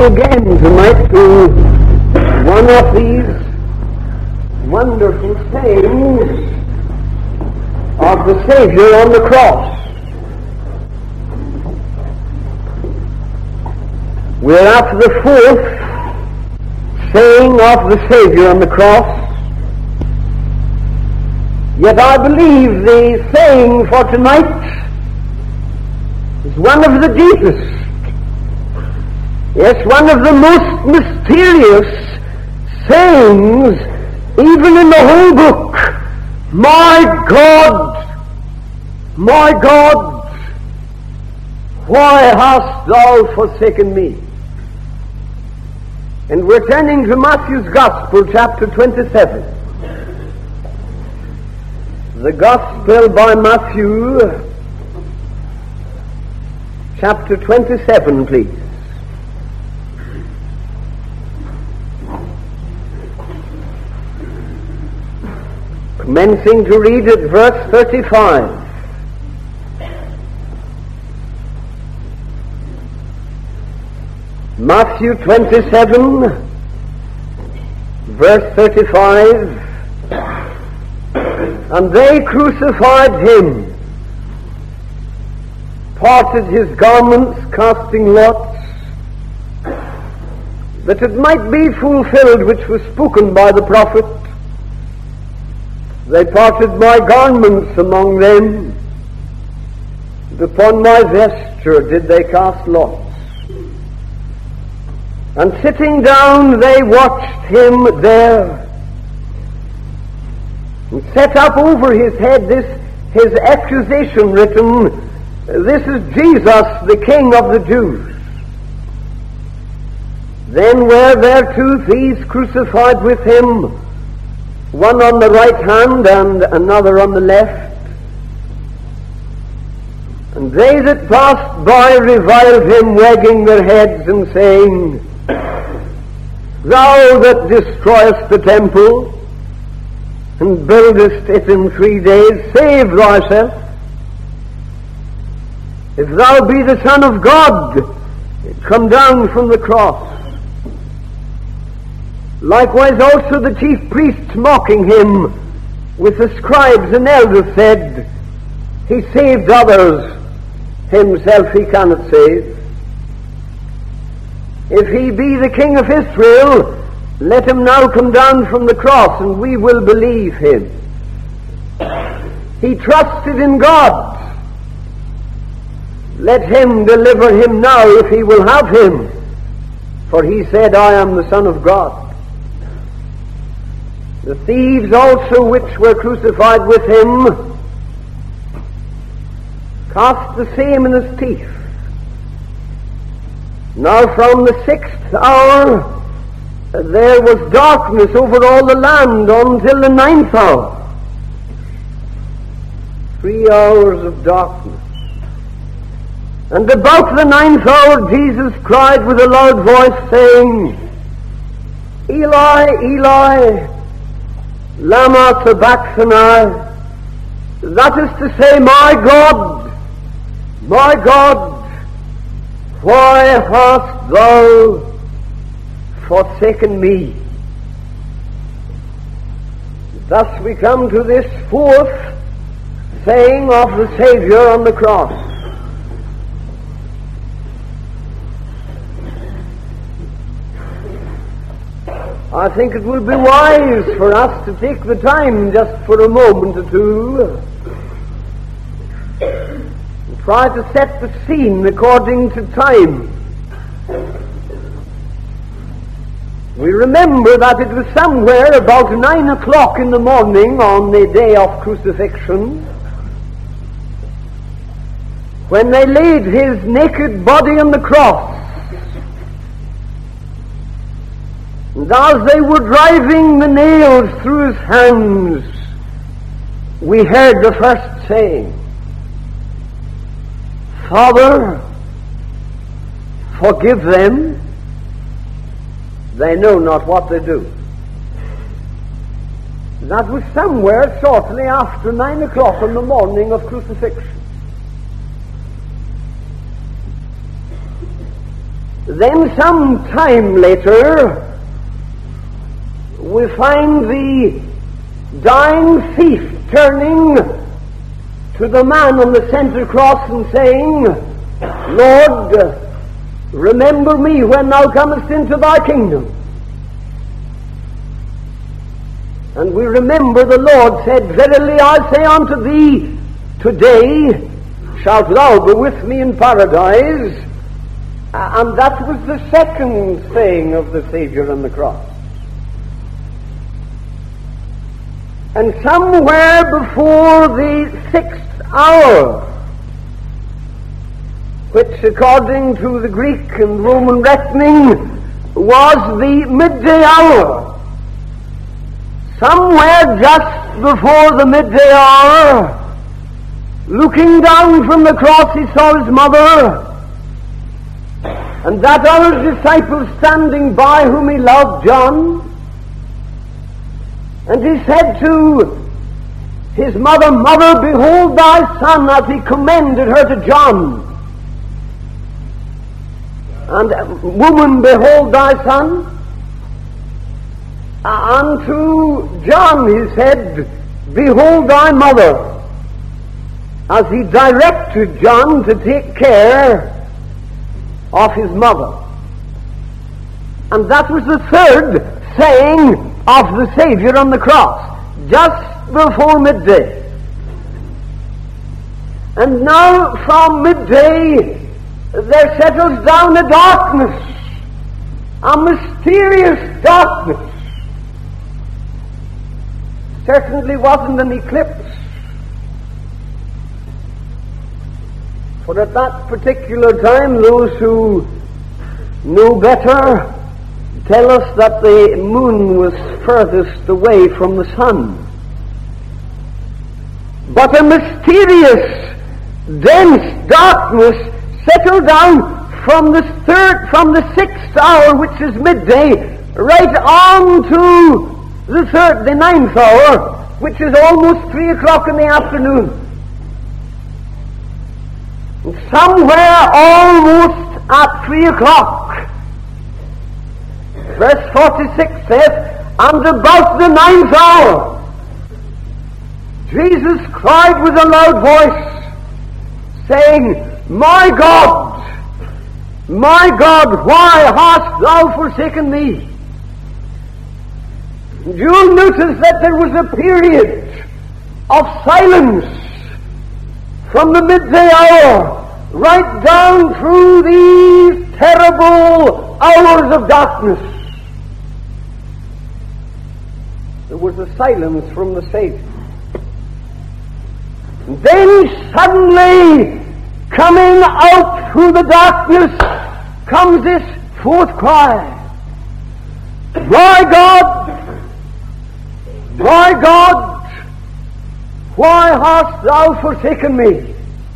again tonight to one of these wonderful sayings of the Savior on the cross. We're after the fourth saying of the Savior on the cross. Yet I believe the saying for tonight is one of the deepest, yes, one of the most mysterious sayings even in the whole book. My God, why hast thou forsaken me? And we're turning to Matthew's Gospel, chapter 27. The Gospel by Matthew, chapter 27, please. Commencing to read at verse 35. Matthew 27, verse 35. And they crucified him, parted his garments, casting lots, that it might be fulfilled which was spoken by the prophet. They parted my garments among them, and upon my vesture did they cast lots. And sitting down they watched him there, and set up over his head his accusation written, "This is Jesus, the King of the Jews." Then were there two thieves crucified with him, one on the right hand and another on the left. And they that passed by reviled him, wagging their heads and saying, "Thou that destroyest the temple, and buildest it in 3 days, save thyself. If thou be the Son of God, come down from the cross." Likewise also the chief priests, mocking him with the scribes and elders, said, "He saved others, himself he cannot save. If he be the King of Israel, let him now come down from the cross, and we will believe him." He trusted in God. Let him deliver him now if he will have him, for he said, "I am the Son of God." The thieves also which were crucified with him cast the same in his teeth. Now from the 6th hour there was darkness over all the land until the 9th hour. 3 hours of darkness. And about the 9th hour Jesus cried with a loud voice, saying, "Eli, Eli, lama sabachthani?" That is to say, my God, why hast thou forsaken me?" Thus we come to this fourth saying of the Savior on the cross. I think it will be wise for us to take the time just for a moment or two and try to set the scene according to time. We remember that it was somewhere about 9 o'clock in the morning on the day of crucifixion when they laid his naked body on the cross. And as they were driving the nails through his hands, we heard the first saying, "Father, forgive them, they know not what they do." That was somewhere shortly after 9 o'clock on the morning of crucifixion. Then some time later, we find the dying thief turning to the man on the center cross and saying, Lord, remember me when thou comest into thy kingdom. And we remember the Lord said, Verily I say unto thee, today shalt thou be with me in paradise. And that was the second saying of the Savior on the cross. And somewhere before the 6th hour, which according to the Greek and Roman reckoning was the midday hour, somewhere just before the midday hour, looking down from the cross, he saw his mother, and that other disciple standing by whom he loved, John. And he said to his mother, Mother, behold thy son, as he commended her to John. And woman, behold thy son. Unto John he said, Behold thy mother, as he directed John to take care of his mother. And that was the third saying of the Savior on the cross, just before midday. And now from midday there settles down a darkness, a mysterious darkness. Certainly wasn't an eclipse, for at that particular time those who know better tell us that the moon was furthest away from the sun. But a mysterious, dense darkness settled down from the 6th hour, which is midday, right on to the 9th hour, which is almost 3 o'clock in the afternoon. And somewhere almost at 3 o'clock, verse 46 says, and about the 9th hour, Jesus cried with a loud voice, saying, My God, why hast thou forsaken me? And you'll notice that there was a period of silence from the midday hour right down through these terrible hours of darkness. There was a silence from the Savior. And then suddenly, coming out through the darkness, comes this fourth cry. My God, why hast thou forsaken me?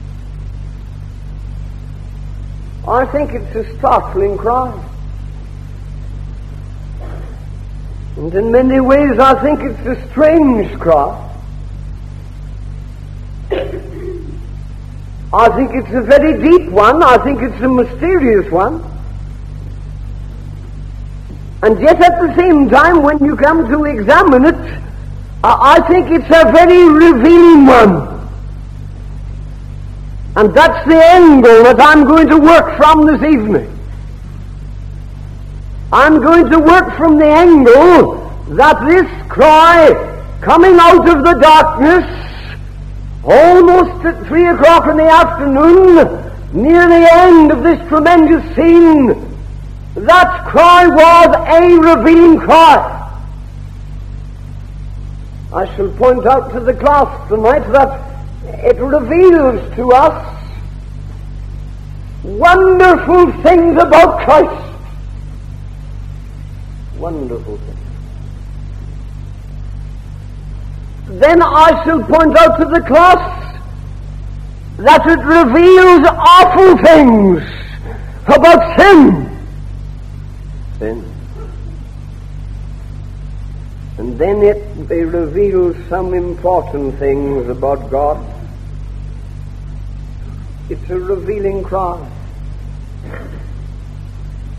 I think it's a startling cry. And in many ways I think it's a strange cry. I think it's a very deep one. I think it's a mysterious one. And yet at the same time, when you come to examine it, I think it's a very revealing one. And that's the angle that I'm going to work from this evening. I'm going to work from the angle that this cry, coming out of the darkness, almost at 3 o'clock in the afternoon, near the end of this tremendous scene, that cry was a revealing cry. I shall point out to the class tonight that it reveals to us wonderful things about Christ. Wonderful things. Then I shall point out to the class that it reveals awful things about sin. Sin. And then it reveals some important things about God. It's a revealing cry.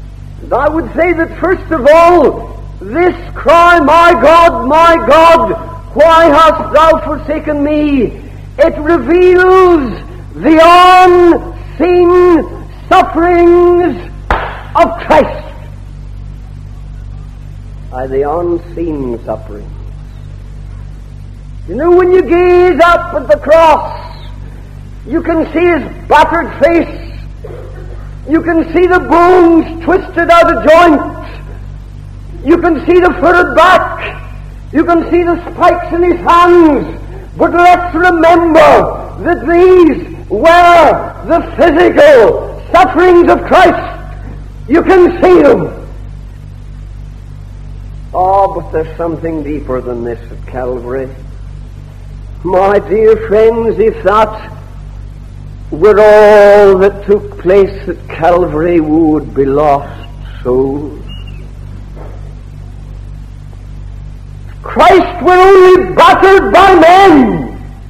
And I would say that first of all, this cry, my God, why hast thou forsaken me? It reveals the unseen sufferings of Christ. The unseen sufferings. You know, when you gaze up at the cross, you can see his battered face. You can see the bones twisted out of joint. You can see the furrowed back. You can see the spikes in his hands. But let's remember that these were the physical sufferings of Christ. You can see them. Oh, but there's something deeper than this at Calvary. My dear friends, if that were all that took place at Calvary, would be lost souls. Christ were only battered by men,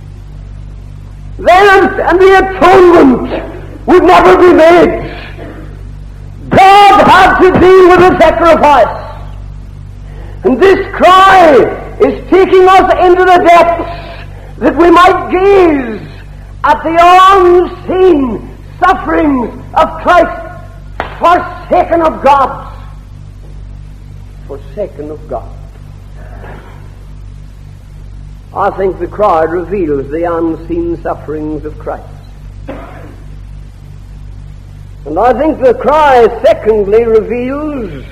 then and the atonement would never be made. God had to deal with a sacrifice. And this cry is taking us into the depths that we might gaze at the unseen sufferings of Christ, forsaken of God. Forsaken of God. I think the cry reveals the unseen sufferings of Christ. And I think the cry, secondly, reveals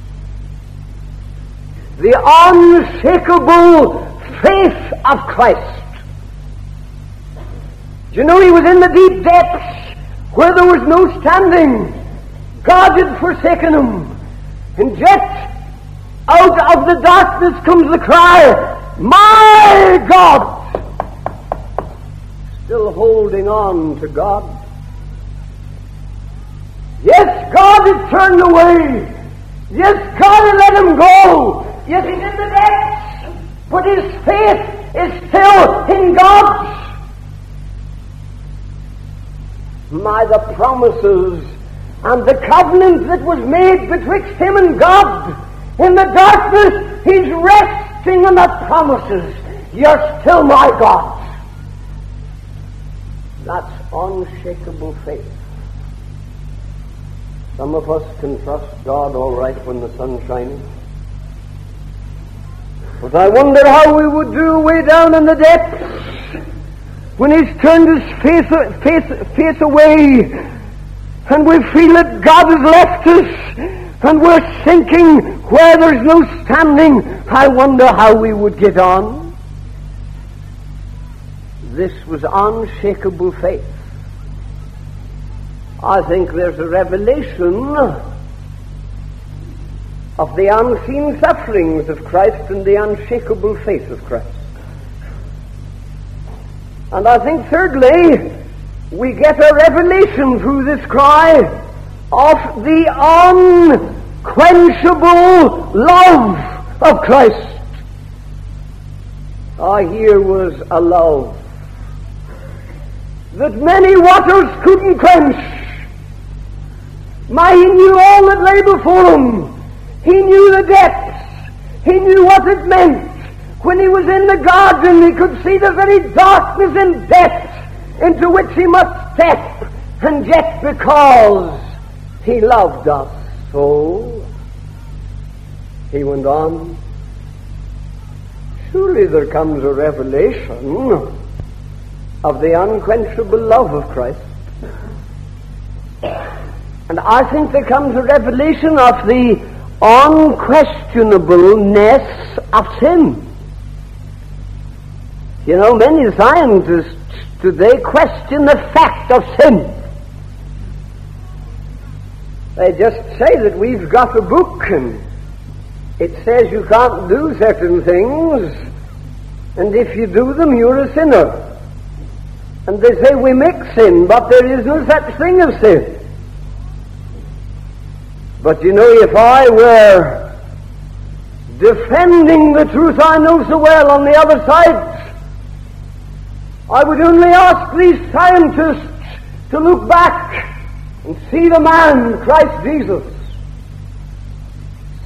the unshakable faith of Christ. Do you know, he was in the deep depths where there was no standing. God had forsaken him. And yet, out of the darkness comes the cry, my God! Still holding on to God. Yes, God had turned away. Yes, God had let him go. Yes, he's in the depths. But his faith is still in God. The promises and the covenant that was made betwixt him and God. In the darkness, he's resting on the promises. You're still my God. That's unshakable faith. Some of us can trust God all right when the sun's shining. But I wonder how we would do way down in the depths when he's turned his face away and we feel that God has left us and we're sinking where there's no standing. I wonder how we would get on. This was unshakable faith. I think there's a revelation of the unseen sufferings of Christ and the unshakable faith of Christ. And I think thirdly, we get a revelation through this cry of the unquenchable love of Christ. Here was a love that many waters couldn't quench. He knew all that lay before him. He knew the depths. He knew what it meant. When he was in the garden, he could see the very darkness and depths into which he must step. And yet, because he loved us so, he went on. Surely there comes a revelation of the unquenchable love of Christ. And I think there comes a revelation of the unquestionableness of sin. You know, many scientists today question the fact of sin. They just say that we've got a book and it says you can't do certain things, and if you do them, you're a sinner. And they say we make sin, but there is no such thing as sin. But you know, if I were defending the truth I know so well on the other side, I would only ask these scientists to look back and see the man, Christ Jesus.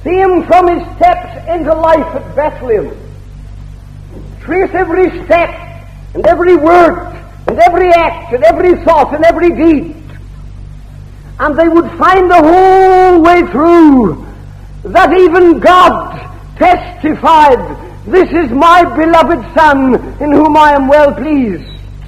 See him from his steps into life at Bethlehem. Trace every step and every word and every act and every thought and every deed. And they would find the whole way through that even God testified, "This is my beloved Son, in whom I am well pleased."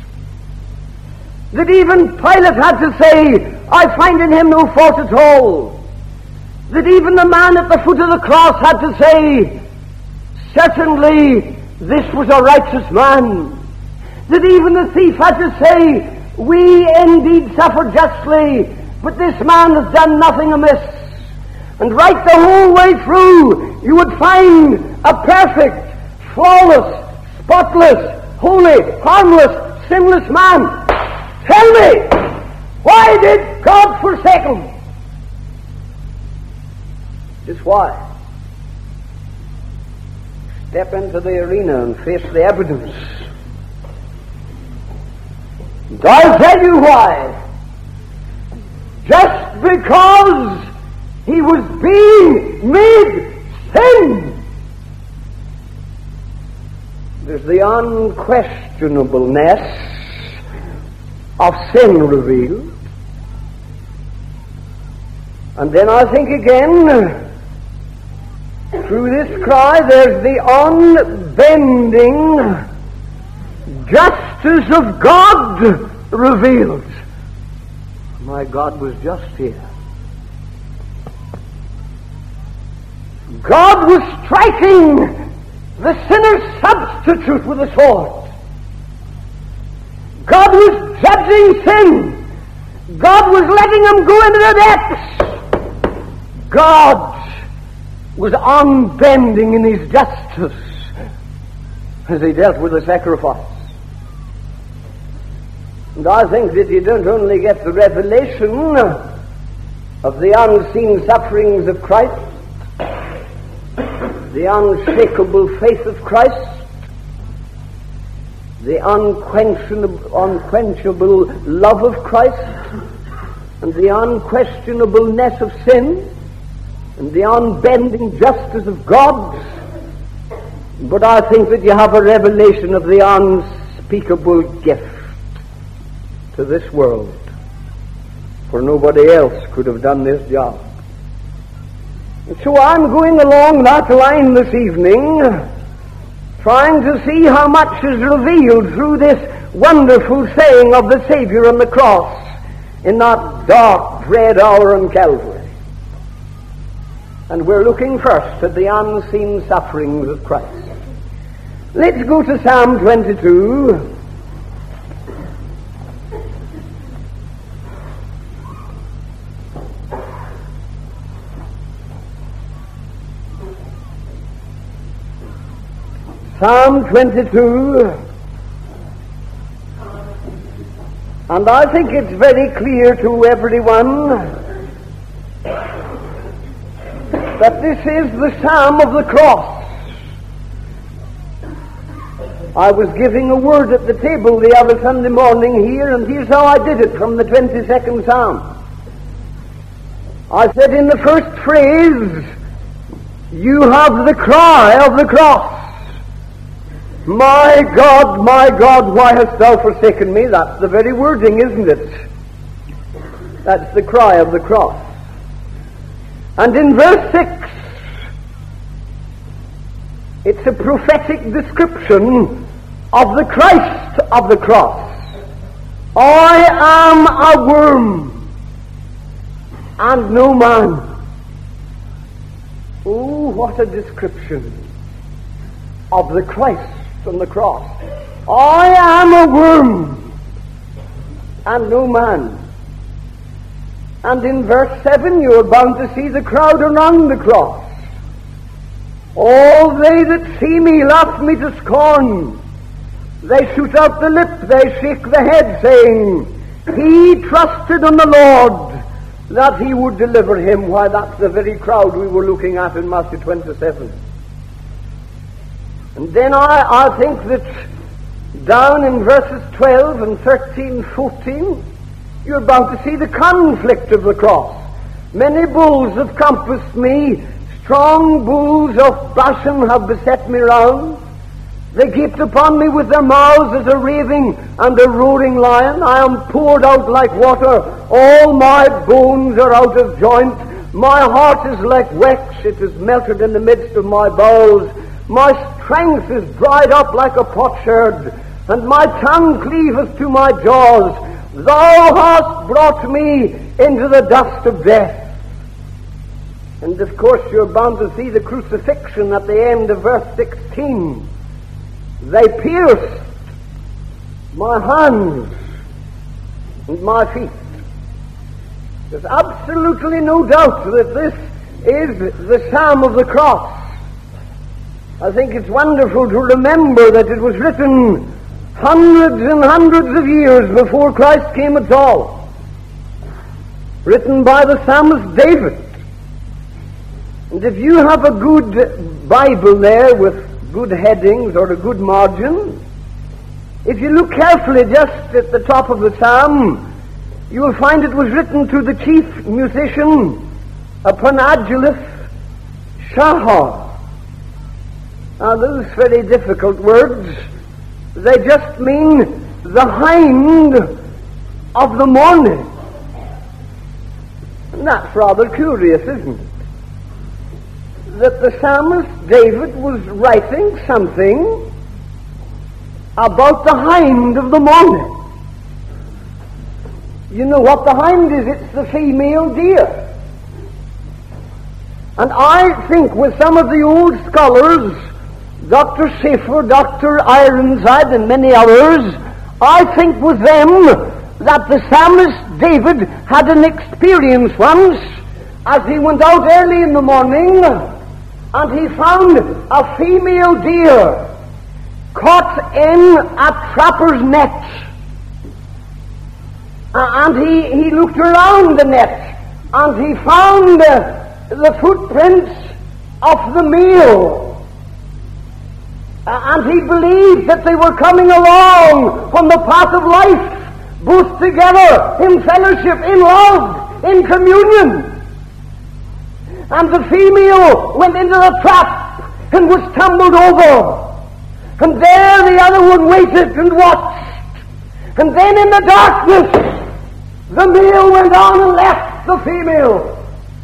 That even Pilate had to say, "I find in him no fault at all." That even the man at the foot of the cross had to say, "Certainly this was a righteous man." That even the thief had to say, "We indeed suffer justly, but this man has done nothing amiss." And right the whole way through, you would find a perfect, flawless, spotless, holy, harmless, sinless man. Tell me, why did God forsake him? Just why? Step into the arena and face the evidence. And I'll tell you why. Just because he was being made sin. There's the unquestionableness of sin revealed. And then I think again, through this cry, there's the unbending justice of God revealed. My God was just here. God was striking the sinner's substitute with a sword. God was judging sin. God was letting him go into the depths. God was unbending in his justice as he dealt with the sacrifice. And I think that you don't only get the revelation of the unseen sufferings of Christ, the unshakable faith of Christ, the unquenchable love of Christ, and the unquestionableness of sin, and the unbending justice of God, but I think that you have a revelation of the unspeakable gift to this world, for nobody else could have done this job. And so I'm going along that line this evening, trying to see how much is revealed through this wonderful saying of the Savior on the cross in that dark, dread hour on Calvary. And we're looking first at the unseen sufferings of Christ. Let's go to Psalm 22. Psalm 22, and I think it's very clear to everyone that this is the Psalm of the cross. I was giving a word at the table the other Sunday morning here, and here's how I did it from the 22nd Psalm. I said in the first phrase, you have the cry of the cross. My God, why hast thou forsaken me? That's the very wording, isn't it? That's the cry of the cross. And in verse 6, it's a prophetic description of the Christ of the cross. I am a worm and no man. Oh, what a description of the Christ on the cross. I am a worm and no man. And in verse 7 you are bound to see the crowd around the cross. All they that see me laugh me to scorn. They shoot out the lip, they shake the head, saying, he trusted on the Lord that he would deliver him. Why, that's the very crowd we were looking at in Matthew 27. And then I think that down in verses 12 and 13, 14, you're bound to see the conflict of the cross. Many bulls have compassed me, Strong bulls of Bashan have beset me round. They gaped upon me with their mouths as a raving and a roaring lion. I am poured out like water. All my bones are out of joint. My heart is like wax. It is melted in the midst of my bowels. My strength is dried up like a potsherd, and my tongue cleaveth to my jaws. Thou hast brought me into the dust of death. And of course you're bound to see the crucifixion at the end of verse 16. They pierced my hands and my feet. There's absolutely no doubt that this is the Psalm of the Cross. I think it's wonderful to remember that it was written hundreds and hundreds of years before Christ came at all. Written by the psalmist David. And if you have a good Bible there with good headings or a good margin, if you look carefully just at the top of the psalm, you will find it was written to the chief musician, Panagilus Shahar. Now those very difficult words, they just mean the hind of the morning. And that's rather curious, isn't it? That the psalmist David was writing something about the hind of the morning. You know what the hind is? It's the female deer. And I think with some of the old scholars, Dr. Schaeffer, Dr. Ironside, and many others, I think with them that the psalmist David had an experience once as he went out early in the morning and he found a female deer caught in a trapper's net. And he looked around the net and he found the footprints of the male. And he believed that they were coming along from the path of life, both together in fellowship, in love, in communion. And the female went into the trap and was tumbled over. And there the other one waited and watched. And then in the darkness, the male went on and left the female.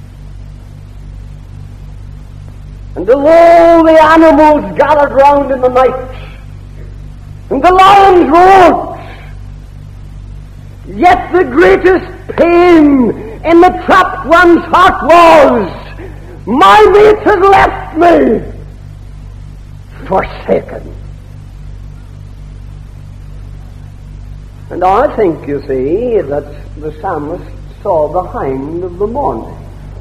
And all the animals gathered round in the night, and the lions roared. Yet the greatest pain in the trapped one's heart was, my mate has left me, forsaken. And I think, you see, that the psalmist saw the hind of the morning.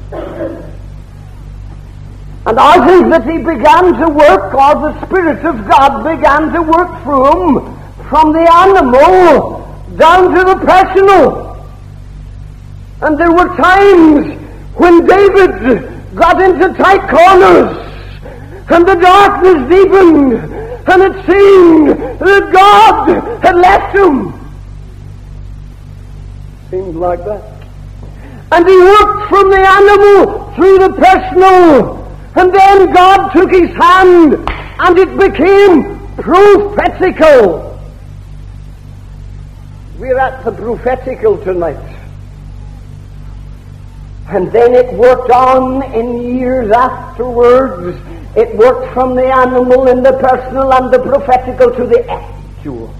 And I think that he began to work, or the Spirit of God began to work through him, from the animal down to the personal. And there were times when David got into tight corners, and the darkness deepened, and it seemed that God had left him. Seemed like that. And he worked from the animal through the personal. And then God took his hand and it became prophetical. We're at the prophetical tonight. And then it worked on in years afterwards. It worked from the animal in the personal and the prophetical to the actual.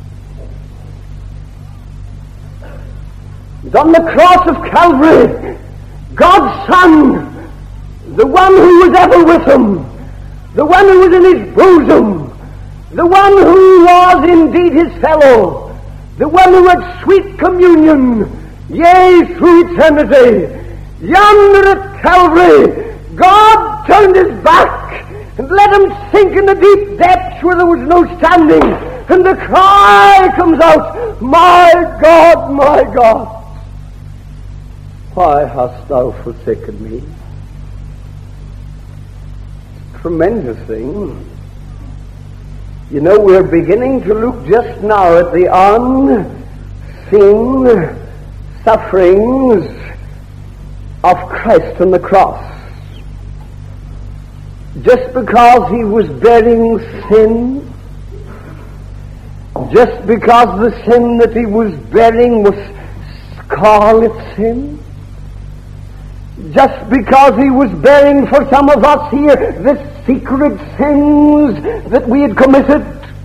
And on the cross of Calvary, God's Son, the one who was ever with him, the one who was in his bosom, the one who was indeed his fellow, the one who had sweet communion, yea, through eternity. Yonder at Calvary, God turned his back and let him sink in the deep depths where there was no standing. And the cry comes out, my God, why hast thou forsaken me? Tremendous thing. You know, we're beginning to look just now at the unseen sufferings of Christ on the cross. just because he was bearing sin, just because the sin that he was bearing was scarlet sin, just because he was bearing for some of us here the secret sins that we had committed,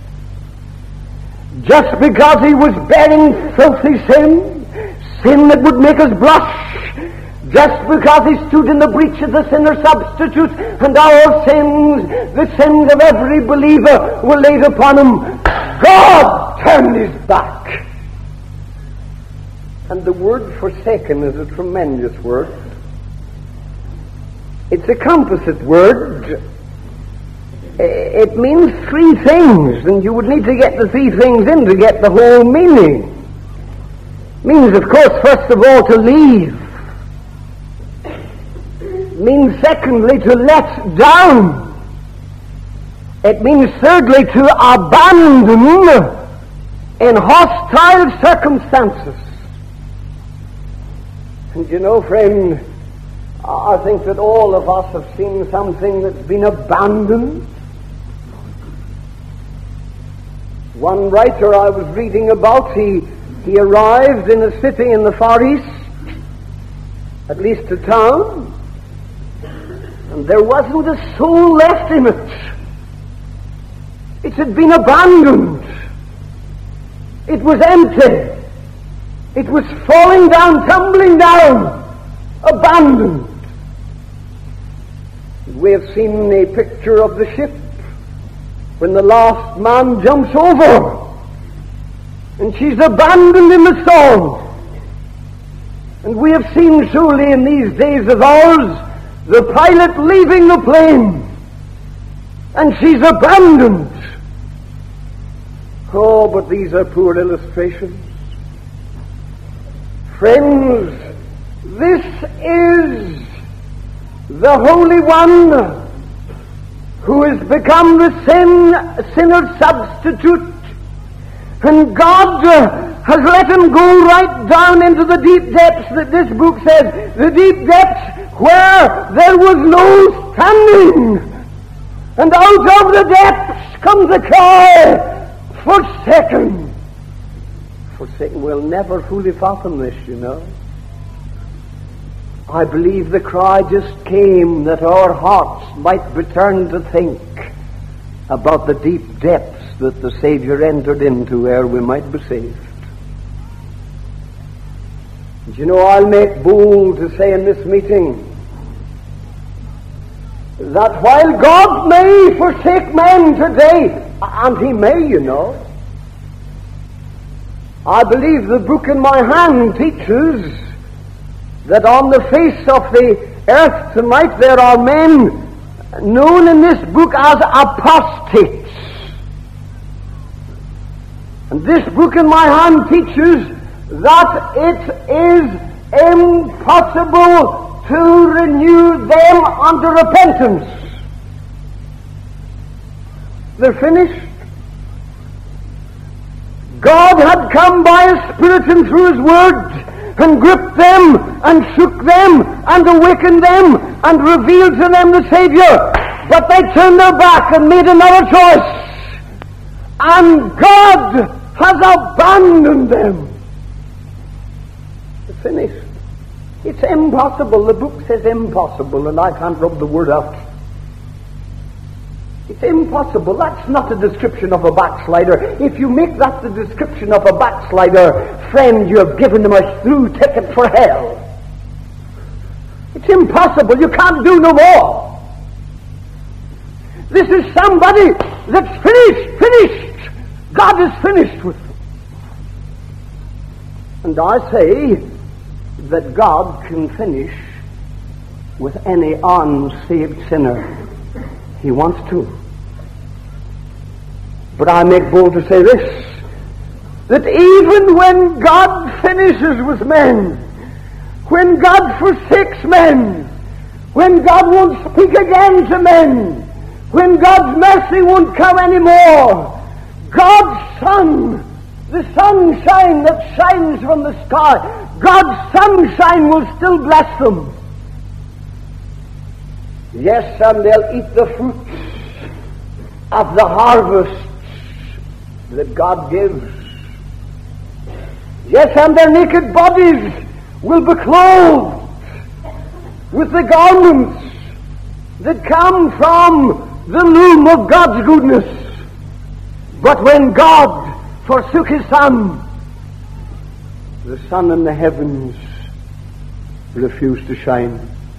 just because he was bearing filthy sin, sin that would make us blush, just because he stood in the breach of the sinner substitute, and our sins, the sins of every believer, were laid upon him, God turned his back. And the word forsaken is a tremendous word. It's a composite word. It means three things, and you would need to get the three things in to get the whole meaning. It means, of course, first of all, to leave. It means, secondly, to let down. It means, thirdly, to abandon in hostile circumstances. And you know, friend, I think that all of us have seen something that's been abandoned. One writer I was reading about, he arrived in a city in the Far East, at least a town, and there wasn't a soul left in it. It had been abandoned. It was empty. It was falling down, tumbling down, abandoned. We have seen a picture of the ship when the last man jumps over and she's abandoned in the storm. And we have seen surely in these days of ours the pilot leaving the plane and she's abandoned. Oh, but these are poor illustrations. Friends, this is the Holy One who has become the sinner substitute, and God has let him go right down into the deep depths that this book says, the deep depths where there was no standing, and out of the depths comes a cry, forsaken. Forsaken. We'll never fully fathom this, you know. I believe the cry just came that our hearts might be turned to think about the deep depths that the Savior entered into ere we might be saved. And you know, I'll make bold to say in this meeting that while God may forsake men today, and he may, you know, I believe the book in my hand teaches that on the face of the earth tonight there are men known in this book as apostates. And this book in my hand teaches that it is impossible to renew them unto repentance. They're finished. God had come by His Spirit and through His Word and gripped them and shook them and awakened them and revealed to them the Savior. But they turned their back and made another choice. And God has abandoned them. It's finished. It's impossible. The book says impossible, and I can't rub the word out. It's impossible. That's not a description of a backslider. If you make that the description of a backslider, friend, you have given them a through ticket for hell. It's impossible. You can't do no more. This is somebody that's finished. God is finished with them. And I say that God can finish with any unsaved sinner He wants to. But I make bold to say this, that even when God finishes with men, when God forsakes men, when God won't speak again to men, when God's mercy won't come anymore, God's Son, the sunshine that shines from the sky, God's sunshine will still bless them. Yes, and they'll eat the fruits of the harvests that God gives. Yes, and their naked bodies will be clothed with the garments that come from the loom of God's goodness. But when God forsook his Son, the sun in the heavens refused to shine.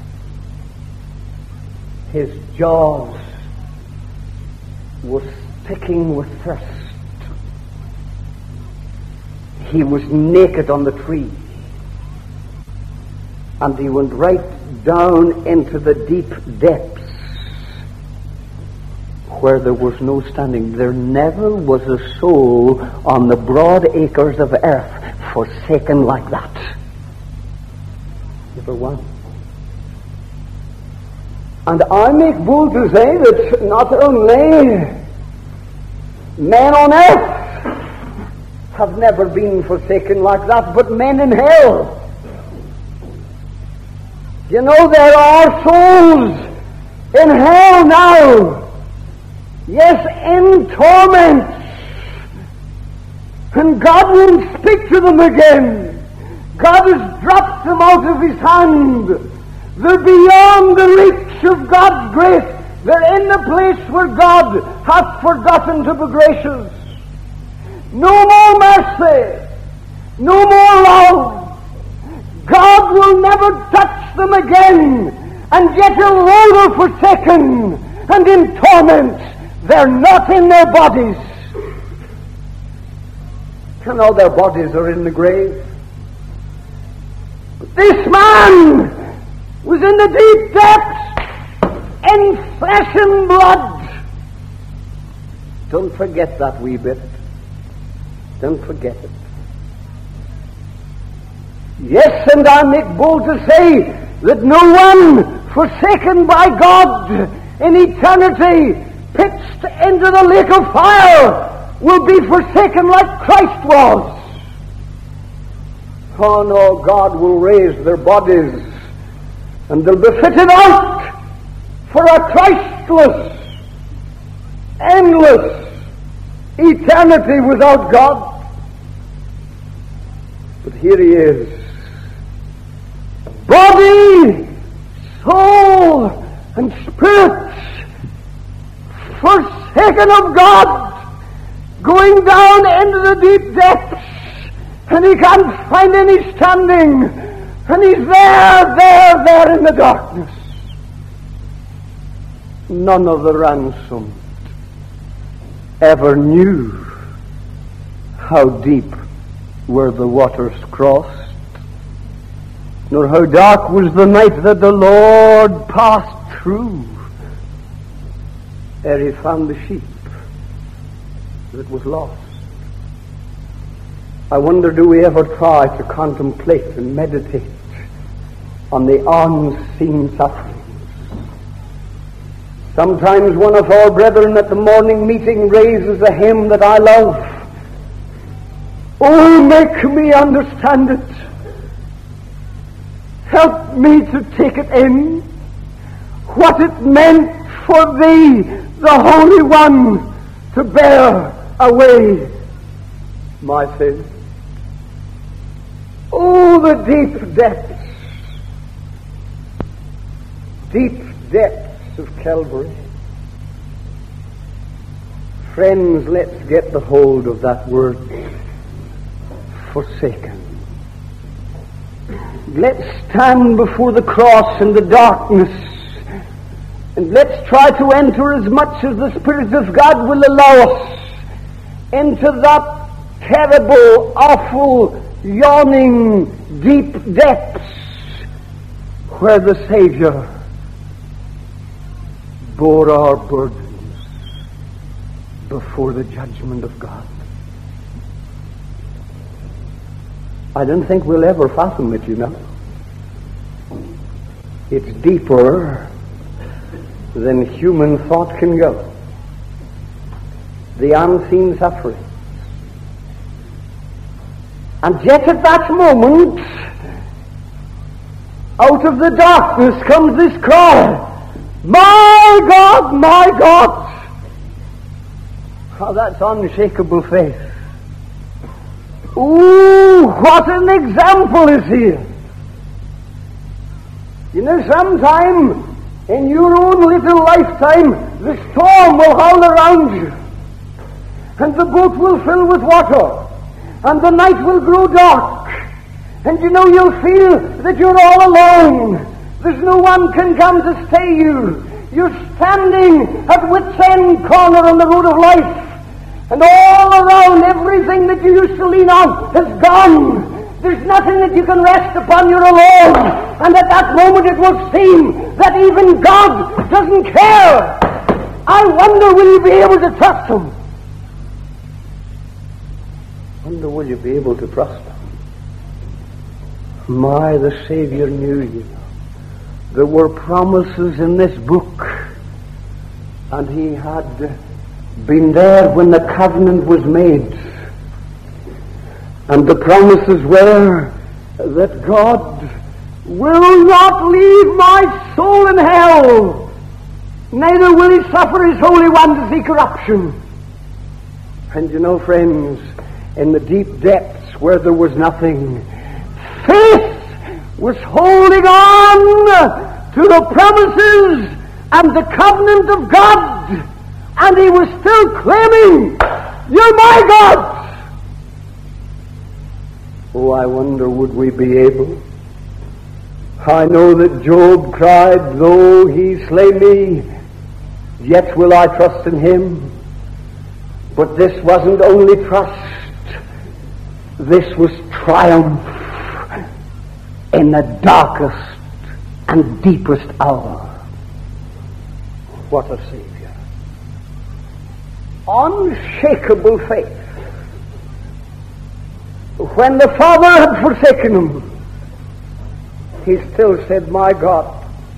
His jaws were sticking with thirst. He was naked on the tree, and he went right down into the deep depths where there was no standing. There never was a soul on the broad acres of earth forsaken like that. Never one. And I make bold to say that not only men on earth have never been forsaken like that, but men in hell. You know, there are souls in hell now. Yes, in torment. And God won't speak to them again. God has dropped them out of his hand. They're beyond the reach of God's grace. They're in the place where God hath forgotten to be gracious. No more mercy. No more love. God will never touch them again. And yet although they're forsaken and in torment, they're not in their bodies. And all their bodies are in the grave. But this man was in the deep depths, in flesh and blood. Don't forget that wee bit. Don't forget it. Yes, and I make bold to say that no one forsaken by God in eternity, pitched into the lake of fire, will be forsaken like Christ was. Oh no, God will raise their bodies, and they'll be fitted out for a Christless, endless eternity without God. But here he is, body, soul, and spirit, forsaken of God, going down into the deep depths, and he can't find any standing, and he's there in the darkness. None of the ransomed ever knew how deep were the waters crossed, nor how dark was the night that the Lord passed through ere he found the sheep that was lost. I wonder, do we ever try to contemplate and meditate on the unseen sufferings? Sometimes one of our brethren at the morning meeting raises a hymn that I love. Oh, make me understand it. Help me to take it in, what it meant for thee, the Holy One, to bear away my sin. Oh, the deep depths of Calvary. Friends, let's get the hold of that word, forsaken. Let's stand before the cross in the darkness, and let's try to enter as much as the Spirit of God will allow us into that terrible, awful, yawning, deep depths where the Savior bore our burdens before the judgment of God. I don't think we'll ever fathom it, you know. It's deeper than human thought can go. The unseen suffering. And yet at that moment, out of the darkness comes this cry, My God, my God. Oh, that's unshakable faith. Ooh, what an example is here. You know, sometime in your own little lifetime, the storm will howl around you, and the boat will fill with water, and the night will grow dark, and you know you'll feel that you're all alone. There's no one can come to stay you. You're standing at wit's end corner on the road of life, and all around everything that you used to lean on has gone. There's nothing that you can rest upon. You're alone. And at that moment it will seem that even God doesn't care. I wonder, will you be able to trust Him? I wonder, will you be able to trust Him? My, the Savior knew you. There were promises in this book, and He had been there when the covenant was made. And the promises were that God will not leave my soul in hell, neither will He suffer His Holy One to see corruption. And you know, friends, in the deep depths where there was nothing, faith was holding on to the promises and the covenant of God, and he was still claiming, "You're my God." Oh, I wonder, would we be able? I know that Job cried, "Though he slay me, yet will I trust in him." But this wasn't only trust, this was triumph in the darkest and deepest hour. What a Savior. Unshakable faith. When the Father had forsaken him, he still said, "My God."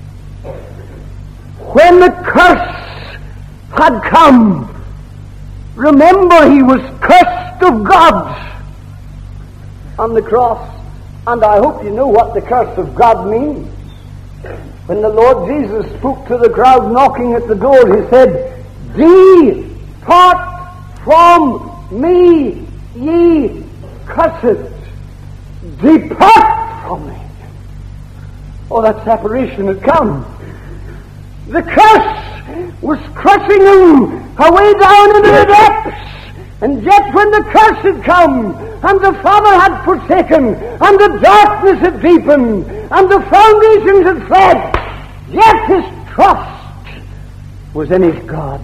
When the curse had come, remember, he was cursed of God on the cross. And I hope you know what the curse of God means. When the Lord Jesus spoke to the crowd knocking at the door, he said, "Depart from me, ye cursed. Depart from me." Oh, that separation had come. The curse was crushing him away down into the depths. And yet when the curse had come, and the Father had forsaken, and the darkness had deepened, and the foundations had fled, yet his trust was in his God.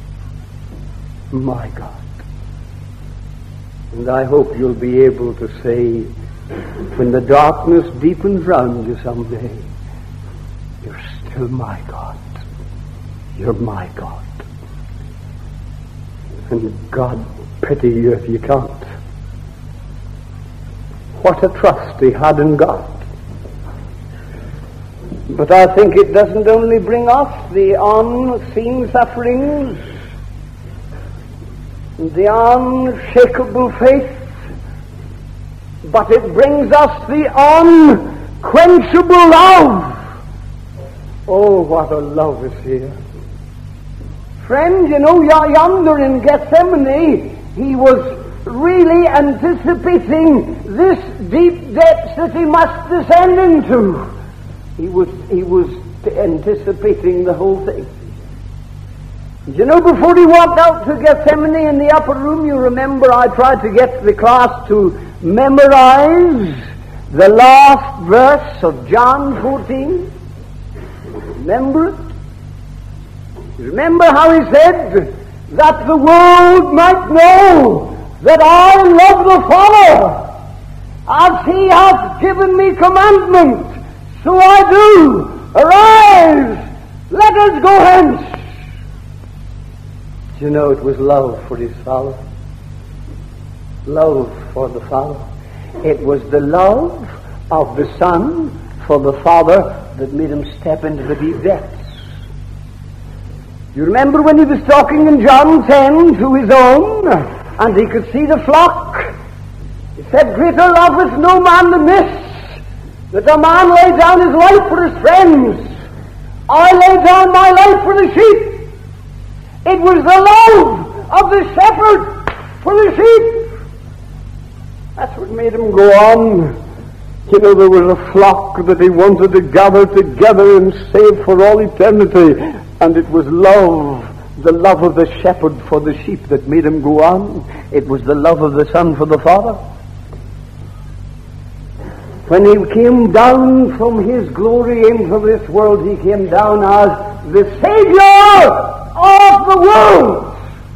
My God. And I hope you'll be able to say, when the darkness deepens round you someday, "You're still my God. You're my God." And God pity you if you can't. What a trust he had in God. But I think it doesn't only bring us the unseen sufferings, the unshakable faith, but it brings us the unquenchable love. Oh, what a love is here. Friends, you know, yonder in Gethsemane, he was really anticipating this deep depths that he must descend into. He was anticipating the whole thing. You know, before he walked out to Gethsemane in the upper room, you remember I tried to get the class to memorize the last verse of John 14. Remember it? Remember how he said, "That the world might know that I love the Father, as he hath given me commandment, so I do. Arise, let us go hence." You know, it was love for his Father. Love for the Father. It was the love of the Son for the Father that made him step into the deep depths. You remember when he was talking in John 10 to his own, and he could see the flock? He said, "Greater love is no man than this, that a man lay down his life for his friends." I lay down my life for the sheep. It was the love of the shepherd for the sheep. That's what made him go on. You know, there was a flock that he wanted to gather together and save for all eternity. And it was love, the love of the shepherd for the sheep that made him go on. It was the love of the Son for the Father. When he came down from his glory into this world, he came down as the Savior of the world.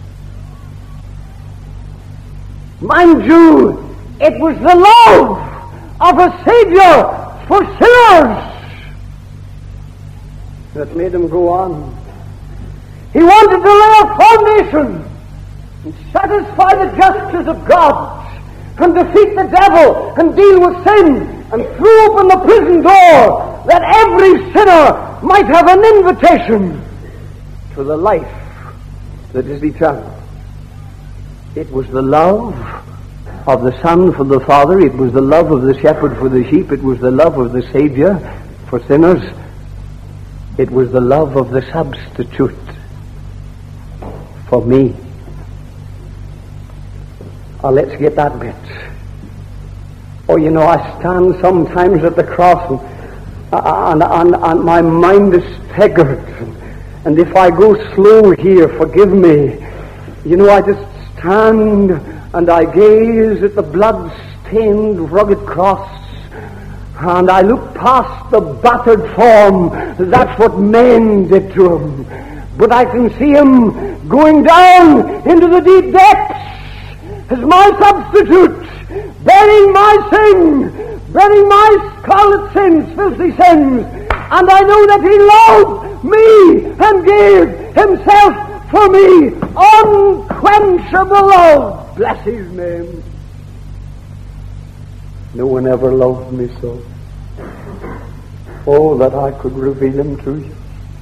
Mind you, it was the love of a Savior for sinners that made him go on. He wanted to lay a foundation and satisfy the justice of God and defeat the devil and deal with sin and throw open the prison door that every sinner might have an invitation to the life that is eternal. It was the love of the Son for the Father. It was the love of the shepherd for the sheep. It was the love of the Savior for sinners. It was the love of the substitute for me. Oh, let's get that bit. Oh, you know, I stand sometimes at the cross and my mind is staggered. And if I go slow here, forgive me. You know, I just stand and I gaze at the blood-stained, rugged cross, and I look past the battered form. That's what men did to him. But I can see him going down into the deep depths as my substitute, bearing my sin, bearing my scarlet sins, filthy sins. And I know that he loved me and gave himself for me. Unquenchable love. Bless his name. No one ever loved me so. Oh, that I could reveal him to you.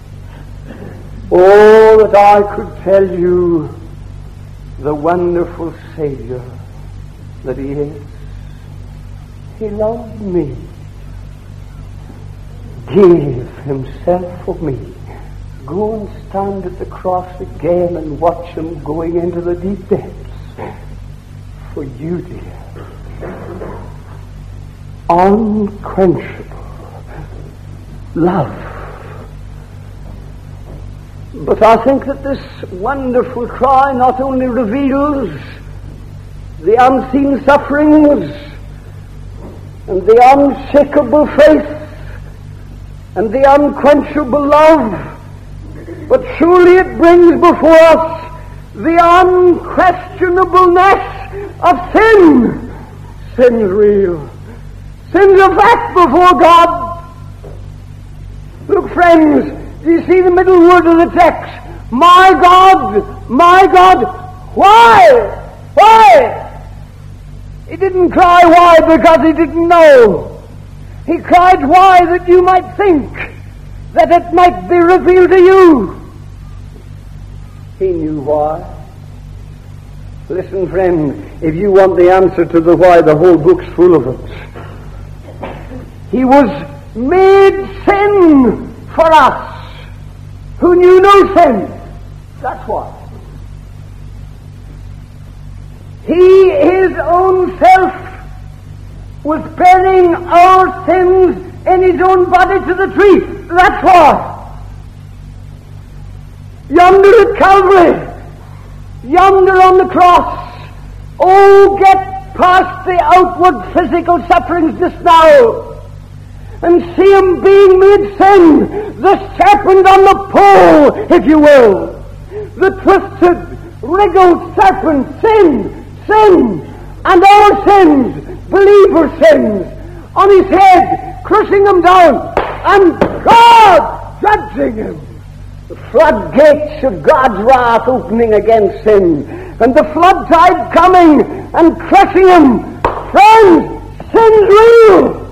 Oh, that I could tell you the wonderful Savior that he is. He loved me, gave himself for me. Go and stand at the cross again and watch him going into the deep depths for you, dear. Unquenchable love. But I think that this wonderful cry not only reveals the unseen sufferings and the unshakable faith and the unquenchable love, but surely it brings before us the unquestionableness of sin. Sin's real. Sin's a fact before God. Look, friends, do you see the middle word of the text? My God, why? Why? He didn't cry why because he didn't know. He cried why that you might think, that it might be revealed to you. He knew why. Listen, friend, if you want the answer to the why, the whole book's full of it. He was made sin for us, who knew no sin. That's why. He, his own self, was bearing our sins in his own body to the tree. That's why. Yonder at Calvary, yonder on the cross, oh, get past the outward physical sufferings just now and see him being made sin, the serpent on the pole, if you will, the twisted, wriggled serpent, sin, and our sins, believer sins, on his head, crushing him down, and God judging him. The floodgates of God's wrath opening against sin, and the flood tide coming and crushing him. Friends, sin's real.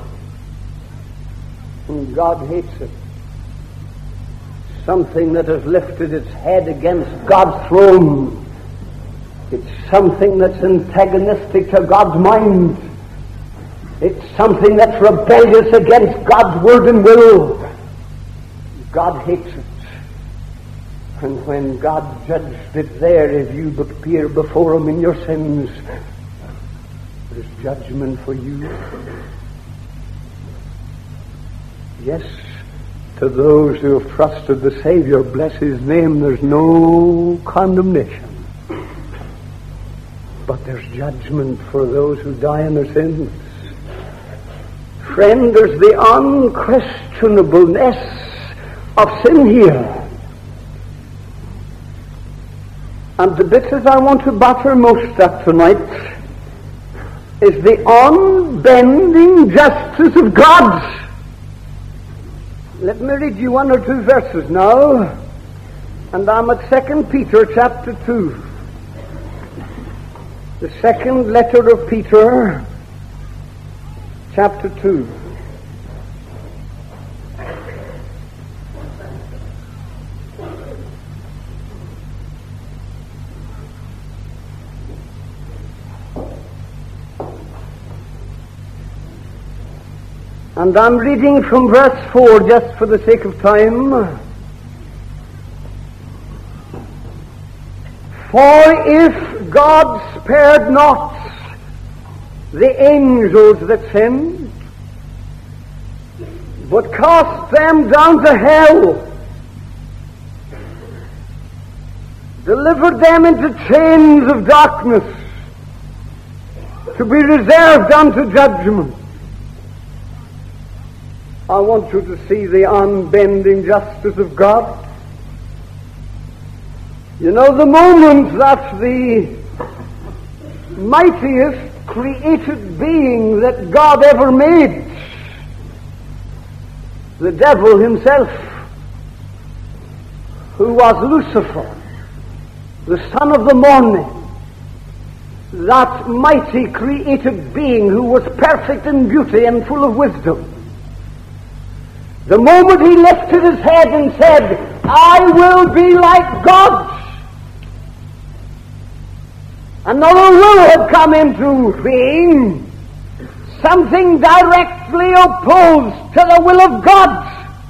And God hates it. Something that has lifted its head against God's throne. It's something that's antagonistic to God's mind. It's something that's rebellious against God's word and will. God hates it. And when God judged it there, if you but appear before Him in your sins, there's judgment for you. Yes, to those who have trusted the Savior, bless His name, there's no condemnation. But there's judgment for those who die in their sins. Friend, there's the unquestionableness of sin here. And the bit that I want to batter most at tonight is the unbending justice of God. Let me read you one or two verses now. And I'm at 2 Peter chapter 2. The second letter of Peter, chapter 2. And I'm reading from verse 4 just for the sake of time. For if God spared not the angels that sinned, but cast them down to hell, delivered them into chains of darkness, to be reserved unto judgment, I want you to see the unbending justice of God. You know, the moment that the mightiest created being that God ever made, the devil himself, who was Lucifer, the son of the morning, that mighty created being who was perfect in beauty and full of wisdom, the moment he lifted his head and said, I will be like God, another will had come into being, something directly opposed to the will of God.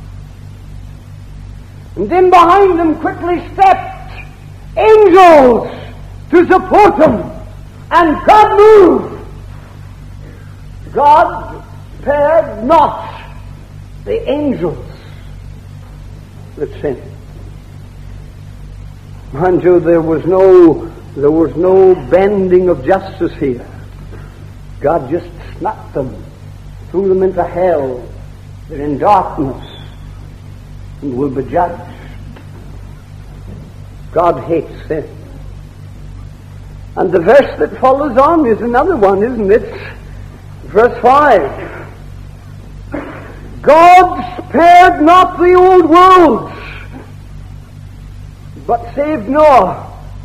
And then behind him quickly stepped angels to support him, and God moved. God spared not the angels that sinned. Mind you, there was no bending of justice here. God just snapped them, threw them into hell. They're in darkness and will be judged. God hates sin. And the verse that follows on is another one, isn't it? Verse 5. God spared not the old world, but saved Noah.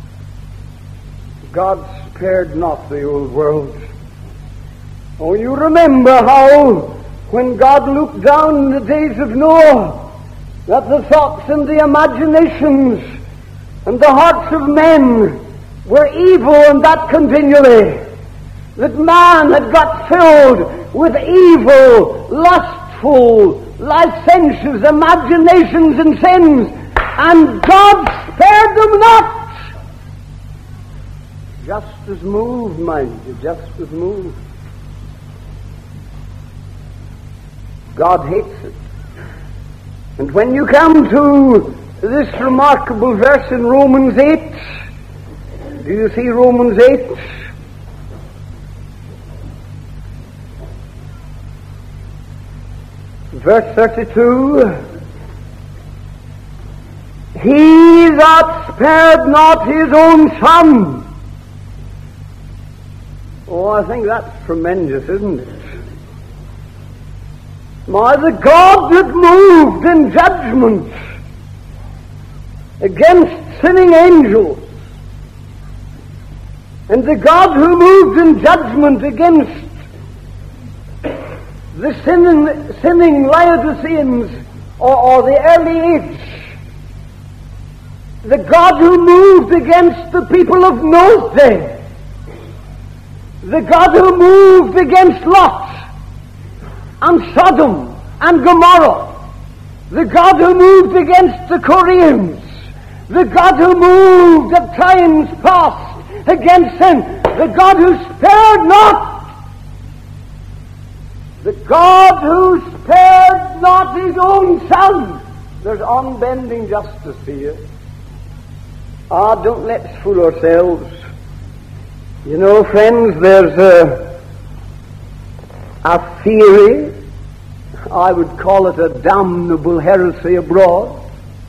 God spared not the old world. Oh, you remember how when God looked down in the days of Noah, that the thoughts and the imaginations and the hearts of men were evil, and that continually. That man had got filled with evil, lustful, licentious imaginations and sins, and God spared them not. Justice moved, mind you, justice moved. God hates it. And when you come to this remarkable verse in Romans 8, do you see Romans 8? Verse 32, He that spared not his own son. Oh, I think that's tremendous, isn't it? My, the God that moved in judgment against sinning angels, and the God who moved in judgment against the sinning Laodiceans or the early age, the God who moved against the people of Noah's day, the God who moved against Lot and Sodom and Gomorrah, the God who moved against the Koreans, the God who moved at times past against sin, the God who spared not, the God who spared not his own Son. There's unbending justice here. Don't let's fool ourselves. You know, friends, there's a theory, I would call it a damnable heresy abroad,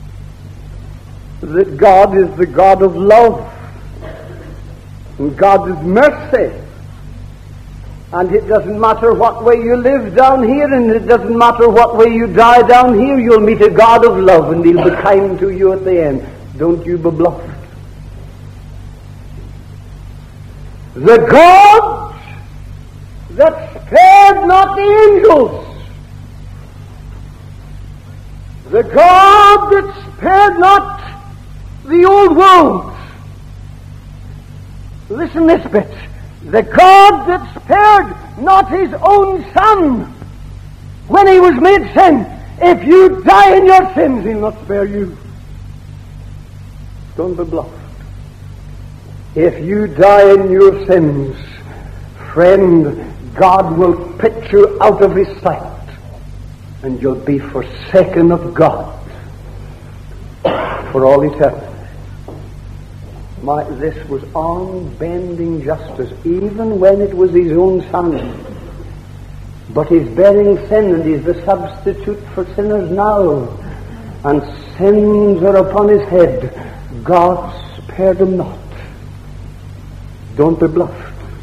that God is the God of love, and God is mercy, and it doesn't matter what way you live down here, and it doesn't matter what way you die down here, you'll meet a God of love, and he'll be kind to you at the end. Don't you be bluffed. The God that spared not the angels, the God that spared not the old world. Listen this bit. The God that spared not his own Son when he was made sin. If you die in your sins, he'll not spare you. Don't be bluffed. If you die in your sins, friend, God will put you out of his sight, and you'll be forsaken of God for all eternity. This was unbending justice, even when it was his own Son. But he's bearing sin, and he's the substitute for sinners now. And sins are upon his head. God spared him not. Don't be bluffed.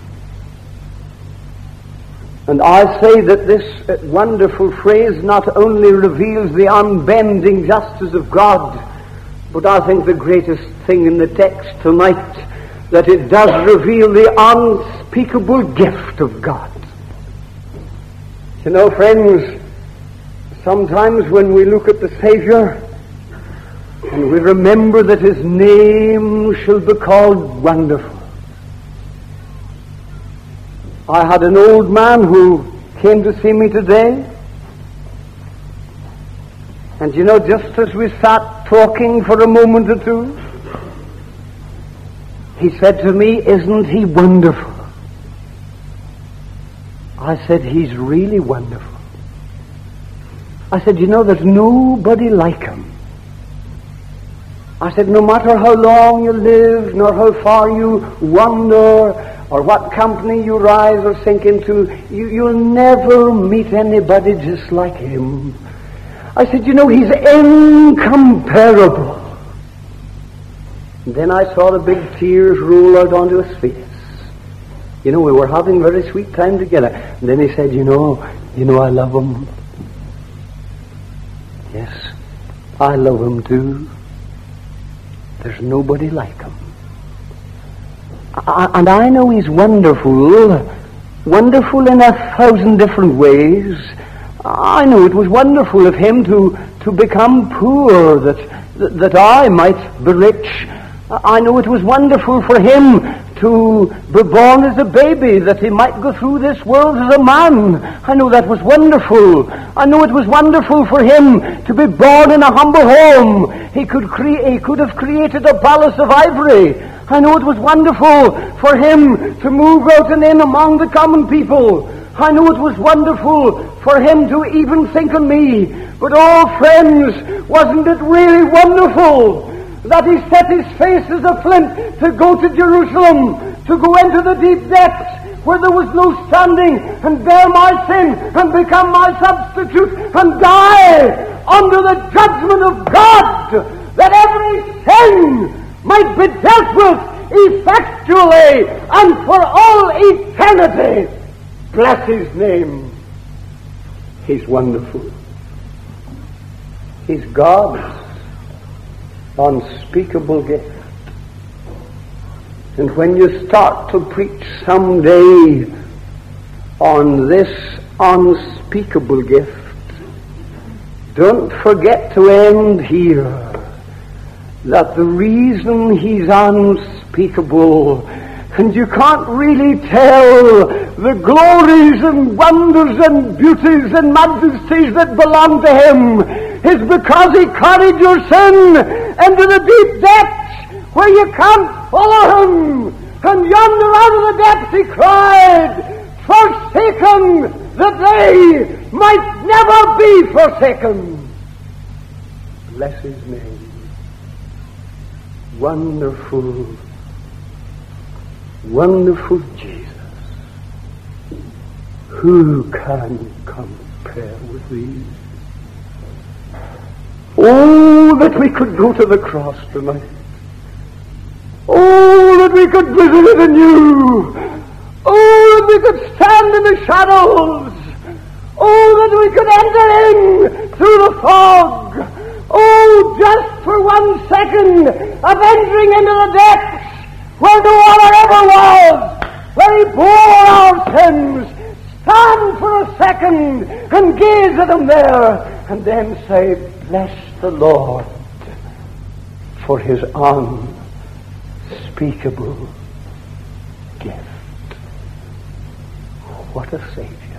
And I say that this wonderful phrase not only reveals the unbending justice of God, but I think the greatest thing in the text tonight, that it does reveal the unspeakable gift of God. You know, friends, sometimes when we look at the Savior, and we remember that his name shall be called Wonderful. I had an old man who came to see me today, and you know, just as we sat talking for a moment or two, he said to me, "Isn't he wonderful?" I said, "He's really wonderful." I said, "You know, there's nobody like him." I said, "No matter how long you live, nor how far you wander, or what company you rise or sink into, you'll never meet anybody just like him." I said, "You know, he's incomparable." And then I saw the big tears roll out onto his face. You know, we were having a very sweet time together. And then he said, you know, I love him." Yes, I love him too. There's nobody like him. And I know he's wonderful in 1,000 different ways. I know it was wonderful of him to become poor, that I might be rich. I know it was wonderful for him to be born as a baby, that he might go through this world as a man. I know that was wonderful. I know it was wonderful for him to be born in a humble home. He could have created a palace of ivory. I know it was wonderful for him to move out and in among the common people. I know it was wonderful for him to even think of me. But oh, friends, wasn't it really wonderful that he set his face as a flint to go to Jerusalem, to go into the deep depths where there was no standing, and bear my sin and become my substitute and die under the judgment of God, that every sin might be dealt with effectually and for all eternity. Bless his name. He's wonderful. He's God's unspeakable gift. And when you start to preach someday on this unspeakable gift, don't forget to end here, that the reason he's unspeakable, and you can't really tell the glories and wonders and beauties and majesties that belong to him, is because he carried your sin into the deep depths where you can't follow him. And yonder out of the depths he cried, forsaken, that they might never be forsaken. Bless his name. Wonderful, wonderful Jesus. Who can compare with thee? Oh, that we could go to the cross tonight. Oh, that we could visit it anew. Oh, that we could stand in the shadows. Oh, that we could enter in through the fog. Oh, just for 1 second of entering into the depths where no other ever was, where he bore our sins. Stand for a second and gaze at him there, and then say, bless the Lord for his unspeakable gift. What a Savior.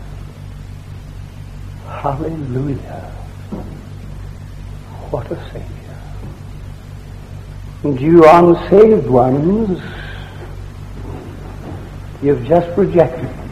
Hallelujah. What a Savior. And you unsaved ones, you've just rejected him.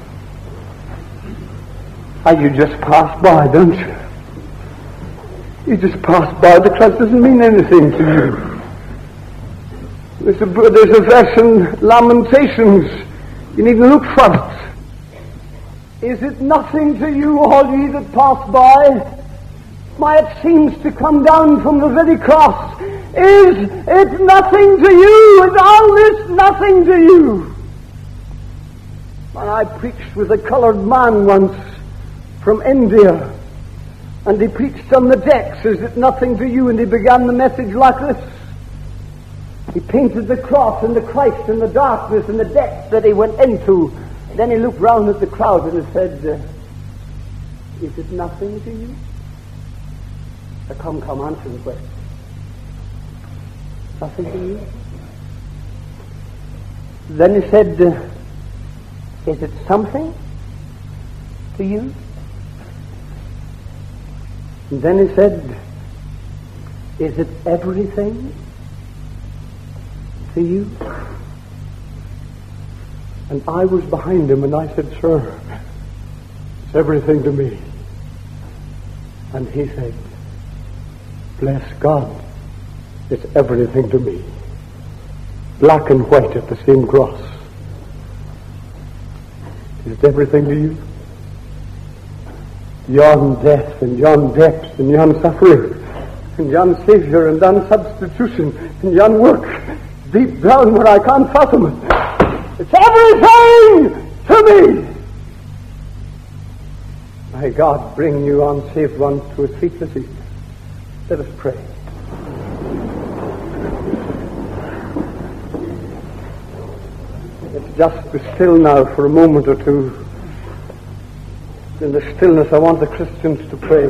And you just pass by, don't you? You just pass by. The cross doesn't mean anything to you. There's a verse in Lamentations. You need to look for it. Is it nothing to you, all ye that pass by? Why, it seems to come down from the very cross. Is it nothing to you? Is all this nothing to you? When I preached with a colored man once from India, and he preached on the decks, is it nothing to you? And he began the message like this. He painted the cross and the Christ and the darkness and the depths that he went into. Then he looked round at the crowd and he said, is it nothing to you? Come, answer the question. Nothing to you? Then he said, is it something to you? And then he said, is it everything to you? And I was behind him and I said, sir, it's everything to me. And he said, bless God, it's everything to me. Black and white at the same cross. Is it everything to you? Yon death and yon depths and yon suffering and yon Savior and yon substitution and yon work deep down where I can't fathom it. It's everything to me. May God bring you unsaved ones to a seat this evening. Let us pray. Let's just be still now for a moment or two. In the stillness, I want the Christians to pray.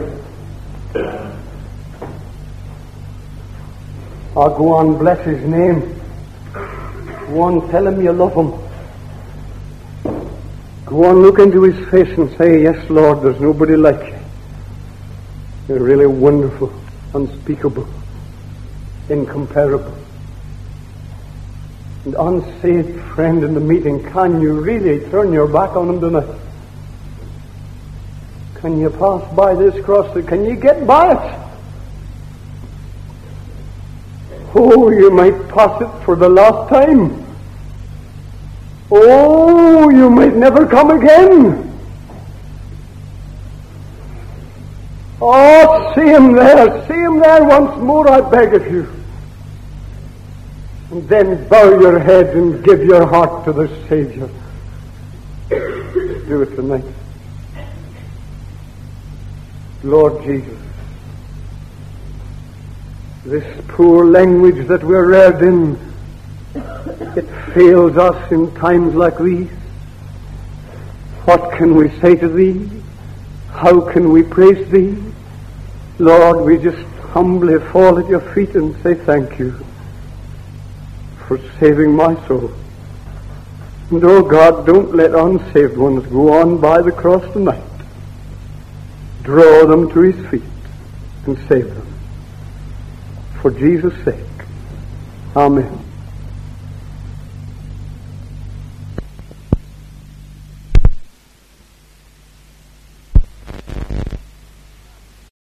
Oh, go on, bless his name. Go on, tell him you love him. Go on, look into his face and say, yes, Lord, there's nobody like you. You're really wonderful, unspeakable, incomparable. And unsaved friend in the meeting, can you really turn your back on him tonight? Can you pass by this cross? Can you get by it? Oh, you might pass it for the last time. Oh, you might never come again. Oh, see him there once more, I beg of you. And then bow your head and give your heart to the Savior. Do it tonight. Lord Jesus, this poor language that we're reared in, it fails us in times like these. What can we say to Thee? How can we praise Thee? Lord, we just humbly fall at Your feet and say thank You for saving my soul. And oh God, don't let unsaved ones go on by the cross tonight. Draw them to His feet. and save them. For Jesus' sake. Amen.